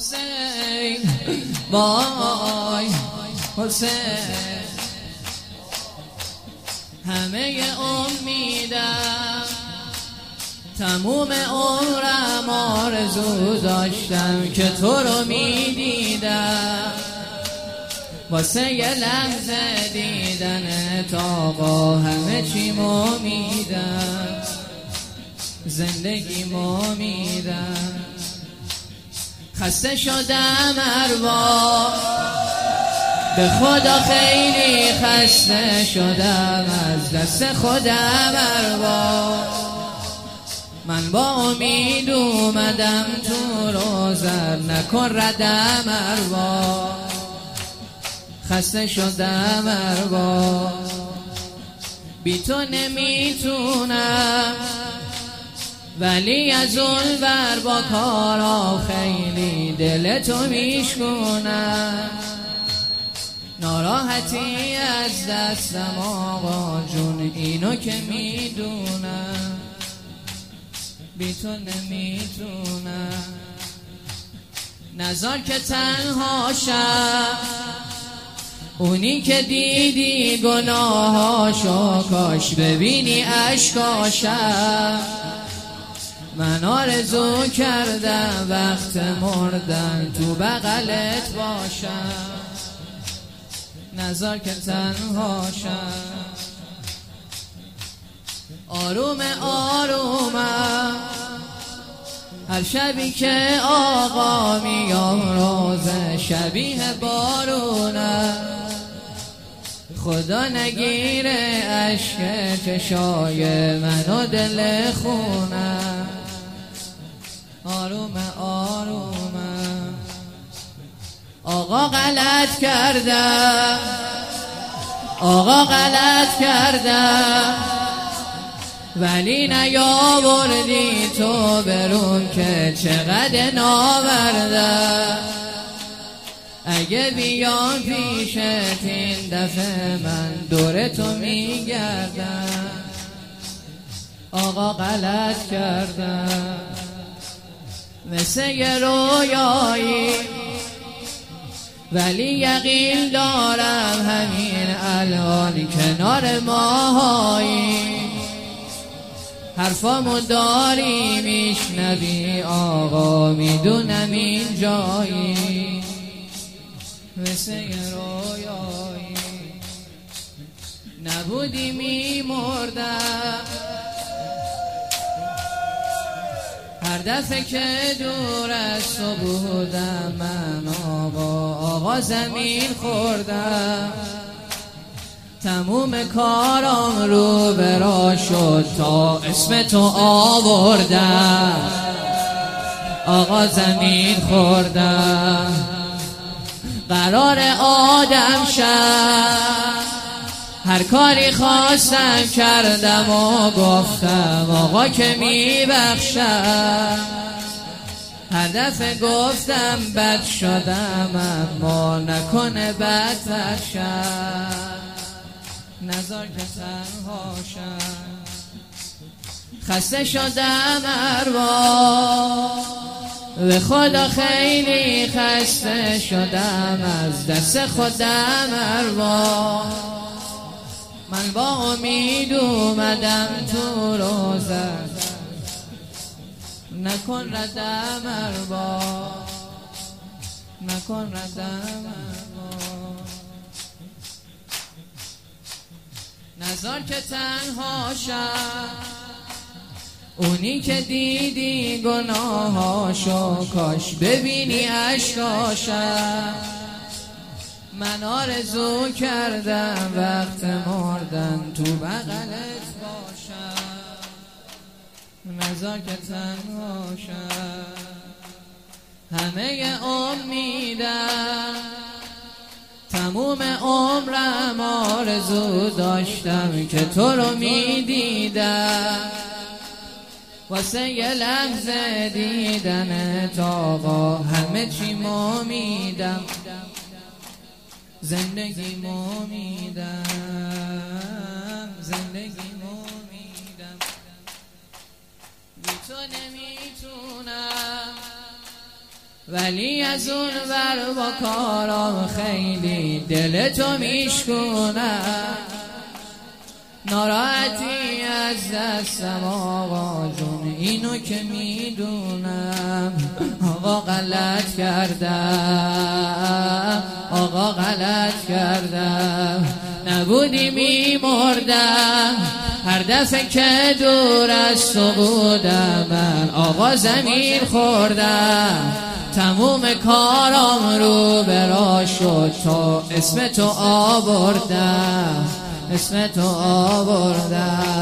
حسین وای حسین همه امیدم تموم عمرم آرزو داشتم که تو رو میدیدم واسه یه لحظه دیدنت آقا همه چیمو میدم زندگیمو میدم خسته شدم اروا به خدا خیلی خسته شدم از دست خودم اروا من با امید اومدم تو روزر نکن ردم اروا خسته شدم اروا بی تو نمیتونم ولی از اون ور با کارا خیلی دل تو میشکنم ناراحتی از دستم آقا جون اینو که میدونم بی تو نمیتونم نذار که تنها شم اونی که دیدی گناهاشو کاش ببینی اشکاشم من آرزو کردم وقت مردن تو بغلت باشم نذار که تنها شم آروم آرومم هر شبی که آقا میام روزه شبیه بارونم خدا نگیره اشک چشای منو دل خونم آروم آرومم آقا غلط کردم آقا غلط کردم ولی نیاوردی تو برون که چقدر ناوردم اگه بیام پیشت این دفعه من دور تو میگردم آقا غلط کردم مثل یه رویایی ولی یقین دارم همین الان کنار ماهایی حرفامو داری میشنوی آقا میدونم این جایی مثل یه رویایی نبودی میمردم هر دفعه که دور از تو بودم من آقا زمین خوردم تموم کارام رو برا شد تا اسم تو آوردم آقا زمین خوردم قرار آدم شد هر کاری خواستم کردم و گفتم آقا که میبخشم هر دفعه گفتم بد شدم اما نکنه بدتر شد نذار که تنها شم خسته شدم اروا به خدا خیلی خسته شدم از دست خودم اروا من با امید اومدم تو روزر نکن ردم اروا نکن ردم اروا نذار که تنها شم اونی که دیدی گناهاشو کاش ببینی اشکاشم من آرزو کردم وقت مردن تو بغلت باشم نذار که تنها شم همه امیدم تموم عمرم آرزو داشتم که تو رو میدیدم واسه یه لحظه دیدنت آقا همه چیمو میدم زندگیمو میدم زندگیمو میدم بی تو نمیتونم ولی از اون ور با کارام خیلی دل تو میشکنم. ناراحتی از دستم آقا جون اینو که میدونم. آقا غلط کردم، آقا غلط کردم، نبودی میمردم. هر دفعه که دور از تو بودم من آقا زمین خوردم. تموم کارام رو برا شد تا اسم تو آوردم، اسم تو آوردم.